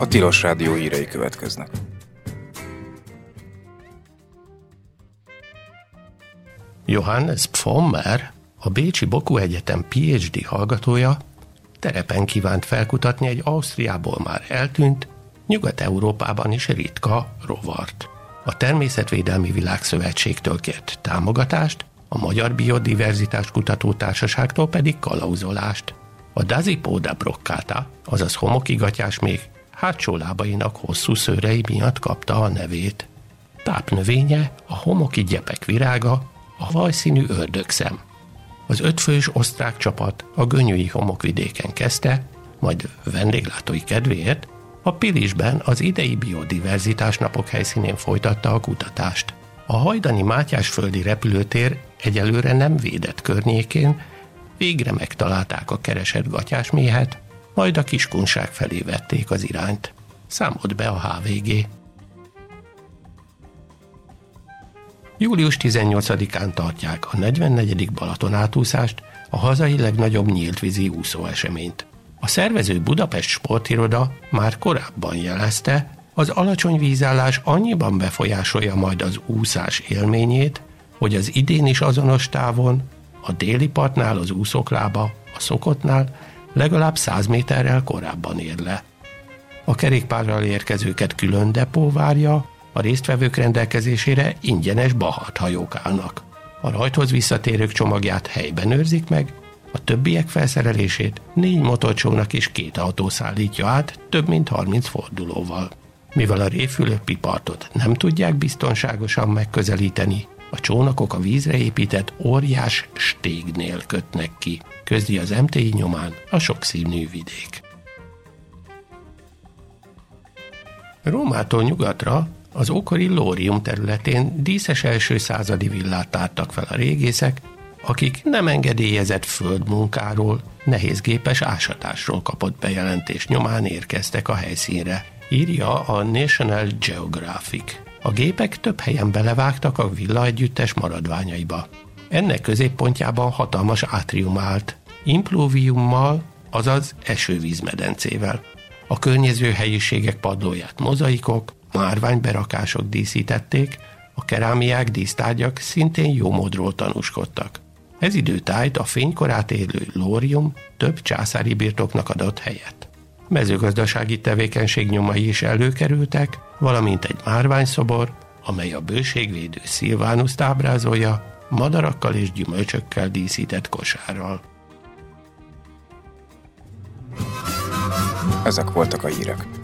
Tilos Rádió hírei következnek. Johannes Pfommer, a Bécsi Boku Egyetem PhD hallgatója terepen kívánt felkutatni egy Ausztriából már eltűnt, Nyugat-Európában is ritka rovart. A Természetvédelmi Világszövetségtől kért támogatást, a Magyar Biodiverzitás Kutatótársaságtól pedig kalauzolást. A Dasypoda broccata, azaz homokigatyás még hátsó lábainak hosszú szőrei miatt kapta a nevét. Tápnövénye a homoki gyepek virága, a vajszínű ördögszem. Az 5 fős osztrák csapat a gönyöi homokvidéken kezdte, majd vendéglátói kedvéért a Pilisben az idei biodiverzitás napok helyszínén folytatta a kutatást. A hajdani Mátyásföldi repülőtér egyelőre nem védett környékén végre megtalálták a keresett gatyásméhet, majd a Kiskunság felé vették az irányt. Számolt be a HVG. Július 18-án tartják a 44. Balaton átúszást, a hazai legnagyobb nyíltvízi úszóeseményt. A szervező Budapest Sportiroda már korábban jelezte, az alacsony vízállás annyiban befolyásolja majd az úszás élményét, hogy az idén is azonos távon, a déli partnál az úszók lába, a szokottnál legalább 100 méterrel korábban ér le. A kerékpárral érkezőket külön depó várja, a résztvevők rendelkezésére ingyenes baharthajók állnak. A rajthoz visszatérők csomagját helyben őrzik meg, a többiek felszerelését 4 motorcsónak és 2 autó szállítja át több mint 30 fordulóval. Mivel a Révfülöpi-partot nem tudják biztonságosan megközelíteni, a csónakok a vízre épített óriás stégnél kötnek ki, közli az MTI nyomán a sokszínű vidék. Rómától nyugatra az ókori Lórium területén díszes első századi villát tártak fel a régészek, akik nem engedélyezett földmunkáról, nehézgépes ásatásról kapott bejelentés nyomán érkeztek a helyszínre, írja a National Geographic. A gépek több helyen belevágtak a villa együttes maradványaiba. Ennek középpontjában hatalmas átrium állt, impluviummal, azaz esővízmedencével. A környező helyiségek padlóját mozaikok, márványberakások díszítették, a kerámiák, dísztárgyak szintén jó módról tanúskodtak. Ez időtájt a fénykorát élő Lórium több császári birtoknak adott helyet. Mezőgazdasági tevékenység nyomai is előkerültek, valamint egy márványszobor, amely a bőségvédő Szilvánuszt ábrázolja, madarakkal és gyümölcsökkel díszített kosárral. Ezek voltak a hírek.